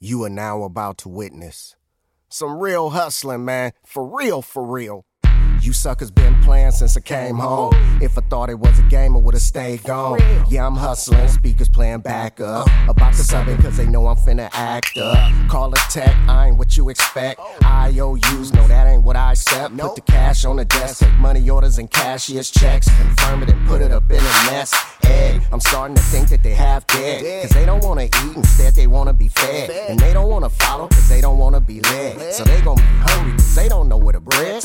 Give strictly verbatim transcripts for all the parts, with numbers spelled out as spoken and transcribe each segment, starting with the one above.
You are now about to witness some real hustling, man. For real, for real. You suckers been playing since I came home. If I thought it was a game, I would've stayed gone. Yeah, I'm hustling, speakers playing back up. About to sub it cause they know I'm finna act up. Call it tech, I ain't what you expect. I O Us, no that ain't what I accept. Put the cash on the desk, take money orders and cashier's checks. Confirm it and put it up in a nest egg. I'm starting to think that they half dead, cause they don't wanna eat, instead they wanna be fed. And they don't wanna follow cause they don't wanna be led. So they gon' be hungry cause they don't know where the bread.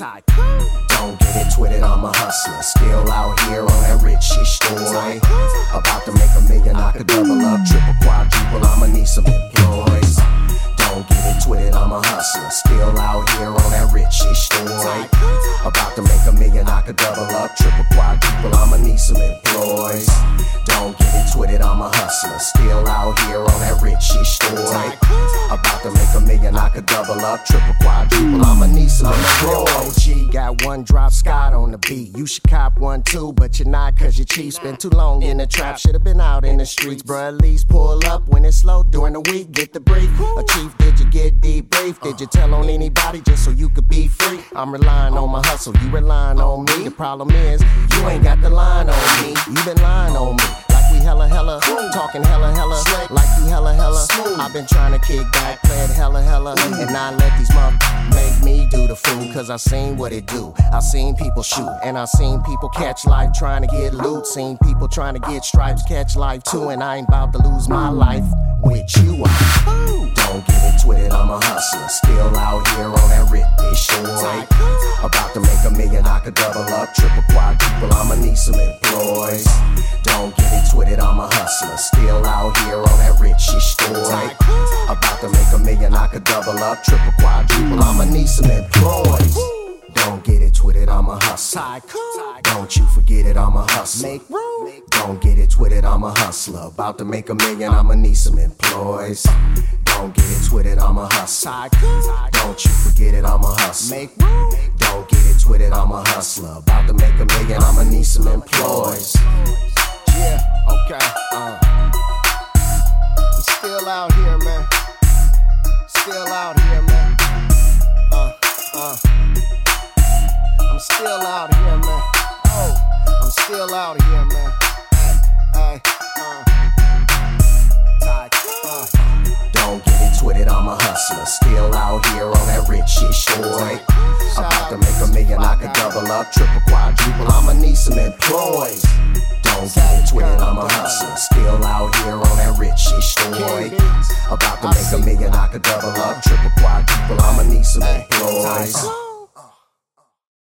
Don't get it twisted, I'm a hustler. Still out here on that rich shit story. About to make a million, I could double up, triple, quadruple, I'ma need some employees. Don't get it twisted, I'm a hustler. Still out here on that rich shit story. About to make a million, I could double up, triple, quadruple, I'ma need some employees. Don't get it twisted, I'm a hustler. Still out here on that rich shit story. About to make a million, I could double up, triple, quadruple, I'ma need some employees. G got one drop Scott on the beat. You should cop one too, but you're not cause you're cheap. Spent too long in the trap, should've been out in the streets. Bruh, at least pull up when it's slow during the week. Get the brief. A chief, did you get debriefed? Did you tell on anybody just so you could be free? I'm relying on my hustle, you relying on me. The problem is, you ain't got the line on me. You been lying on me. We hella hella, talking hella hella, like you hella hella. I've been trying to kick back, play it hella hella, and not let these motherfuckers make me do the fool. Cause I seen what it do, I seen people shoot, and I seen people catch life trying to get loot. Seen people trying to get stripes, catch life too, and I ain't about to lose my life with you. I don't get it twisted, I'm a hustler. Still out here on that rich bitch story. About to make a million, I could double up, triple, quadruple, I'ma need some employees. Don't get it twisted, I'm a hustler. Still out here on that rich shit story. About to make a million, I could double up, triple, quadruple, I'ma need some employees. Don't get it twisted, I'm a hustler. Don't you forget it, I'm a hustler. Don't get it twisted, I'm a hustler. About to make a million, I'ma need some employees. Don't get it twisted, I'm a hustler. Don't you forget it, I'm a hustler. Don't get it twisted, I'm a hustler. About to make a million, I'ma need some employees. Yeah, okay, uh we still out here, man. Still out here, man. Uh, uh I'm still out here, man. Oh, I'm still out here, man. Hey, hey, uh tight, uh Don't get it twisted, I'm a hustler. Still out here on that rich shit story. About to make a million, I could double up, triple, quadruple, I'ma need some employees. Don't get it twisted, I'm a hustler. Still out here on that rich shit story. About to make a million, I could double up, triple, quadruple, I'ma need some employees.